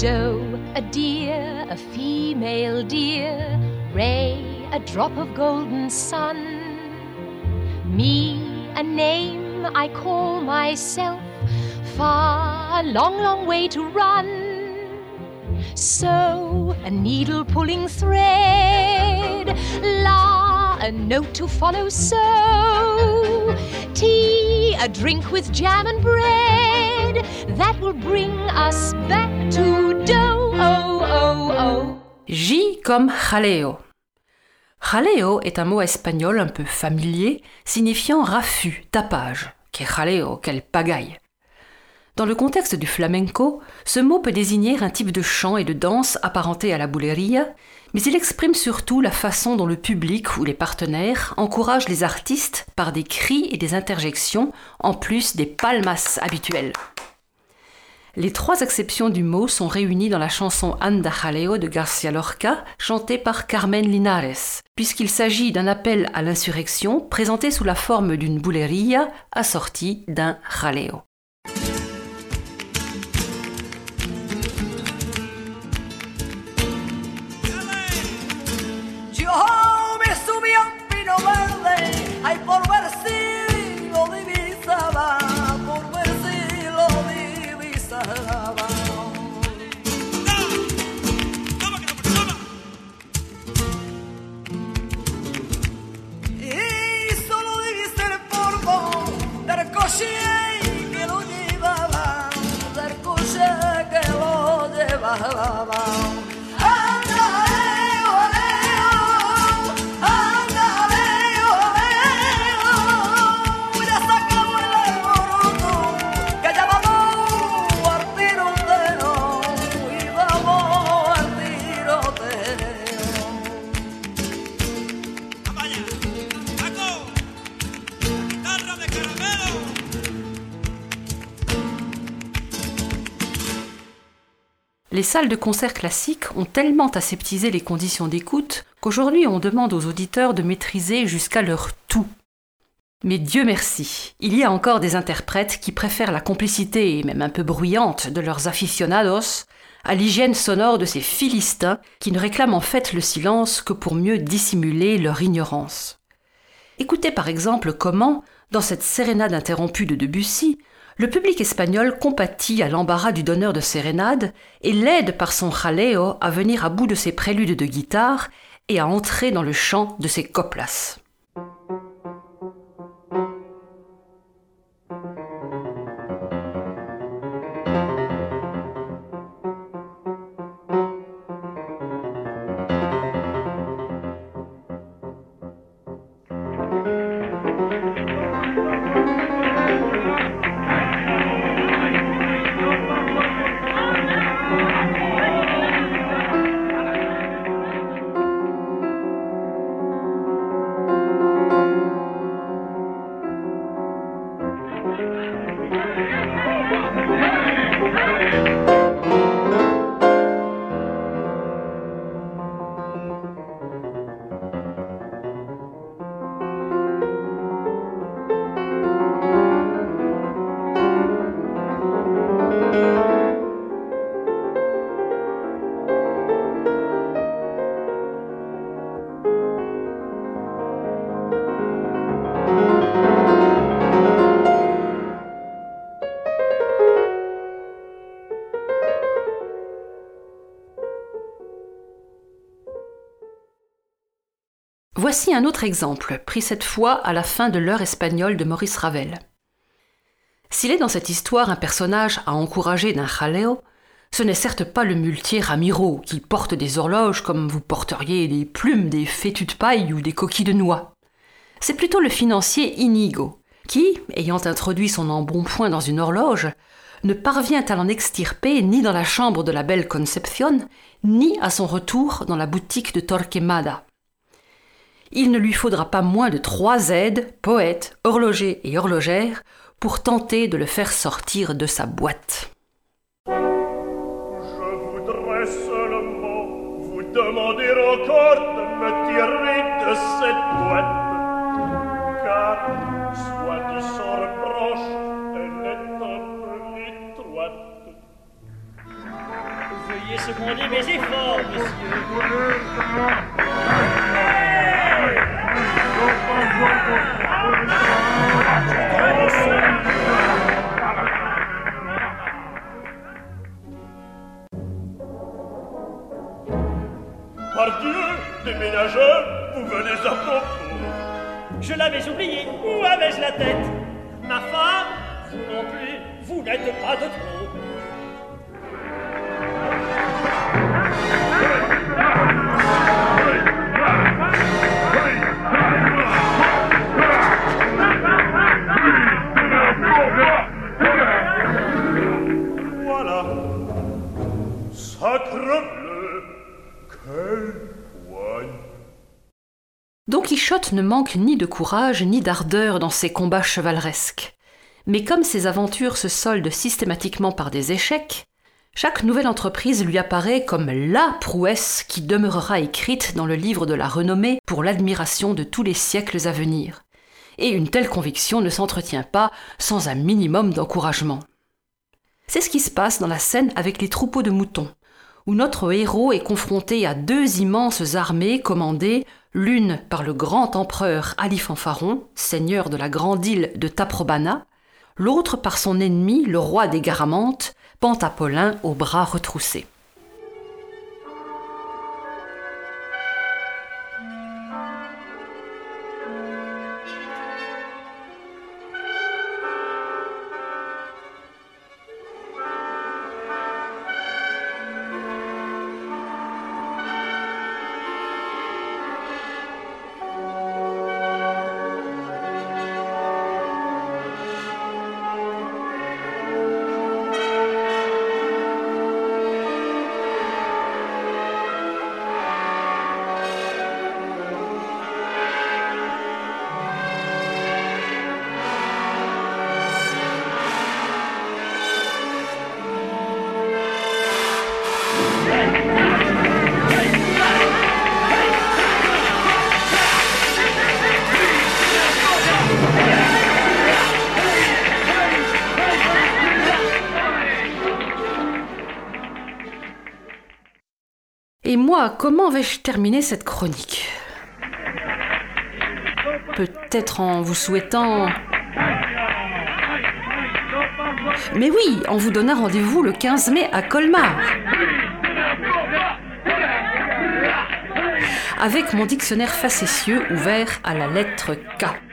doe, a deer, a female deer, ray, a drop of golden sun. Me, a name I call myself, far, a long, long way to run. So, a needle pulling thread, la, a note to follow, so, tea, a drink with jam and bread, that will bring us back to dough, oh, oh, oh. J comme jaleo. Jaleo est un mot espagnol un peu familier, signifiant raffut, tapage. Que jaleo, quelle pagaille. Dans le contexte du flamenco, ce mot peut désigner un type de chant et de danse apparenté à la bulería, mais il exprime surtout la façon dont le public ou les partenaires encouragent les artistes par des cris et des interjections, en plus des palmas habituelles. Les 3 acceptions du mot sont réunies dans la chanson Anda Jaleo de García Lorca, chantée par Carmen Linares, puisqu'il s'agit d'un appel à l'insurrection présenté sous la forme d'une bulería assortie d'un jaleo. Les salles de concert classiques ont tellement aseptisé les conditions d'écoute qu'aujourd'hui on demande aux auditeurs de maîtriser jusqu'à leur tout. Mais Dieu merci, il y a encore des interprètes qui préfèrent la complicité, et même un peu bruyante, de leurs aficionados à l'hygiène sonore de ces philistins qui ne réclament en fait le silence que pour mieux dissimuler leur ignorance. Écoutez par exemple comment, dans cette sérénade interrompue de Debussy, le public espagnol compatit à l'embarras du donneur de sérénade et l'aide par son jaleo à venir à bout de ses préludes de guitare et à entrer dans le chant de ses coplas. Voici un autre exemple, pris cette fois à la fin de l'heure espagnole de Maurice Ravel. S'il est dans cette histoire un personnage à encourager d'un jaleo, ce n'est certes pas le muletier Ramiro qui porte des horloges comme vous porteriez des plumes, des fétus de paille ou des coquilles de noix. C'est plutôt le financier Inigo qui, ayant introduit son embonpoint dans une horloge, ne parvient à l'en extirper ni dans la chambre de la belle Concepción, ni à son retour dans la boutique de Torquemada. Il ne lui faudra pas moins de 3 aides, poètes, horlogers et horlogères, pour tenter de le faire sortir de sa boîte. Je voudrais seulement vous demander encore de me tirer de cette boîte, car, soit dit sans reproche, elle est un peu étroite. Veuillez seconder mes efforts, monsieur. Pardieu, déménageur, vous venez à propos. Je l'avais oublié. Où avais-je la tête? Ma femme? Vous non plus. Vous n'êtes pas de trop. Voilà. Sacrebleu, quelle poigne. Don Quichotte ne manque ni de courage ni d'ardeur dans ses combats chevaleresques. Mais comme ses aventures se soldent systématiquement par des échecs, chaque nouvelle entreprise lui apparaît comme la prouesse qui demeurera écrite dans le livre de la renommée pour l'admiration de tous les siècles à venir. Et une telle conviction ne s'entretient pas sans un minimum d'encouragement. C'est ce qui se passe dans la scène avec les troupeaux de moutons, où notre héros est confronté à deux immenses armées commandées, l'une par le grand empereur Alifanfaron, seigneur de la grande île de Taprobana, l'autre par son ennemi, le roi des Garamantes, Pentapolin aux bras retroussés. Et moi, comment vais-je terminer cette chronique? Peut-être en vous souhaitant... Mais oui, en vous donnant rendez-vous le 15 mai à Colmar. Avec mon dictionnaire facétieux ouvert à la lettre K.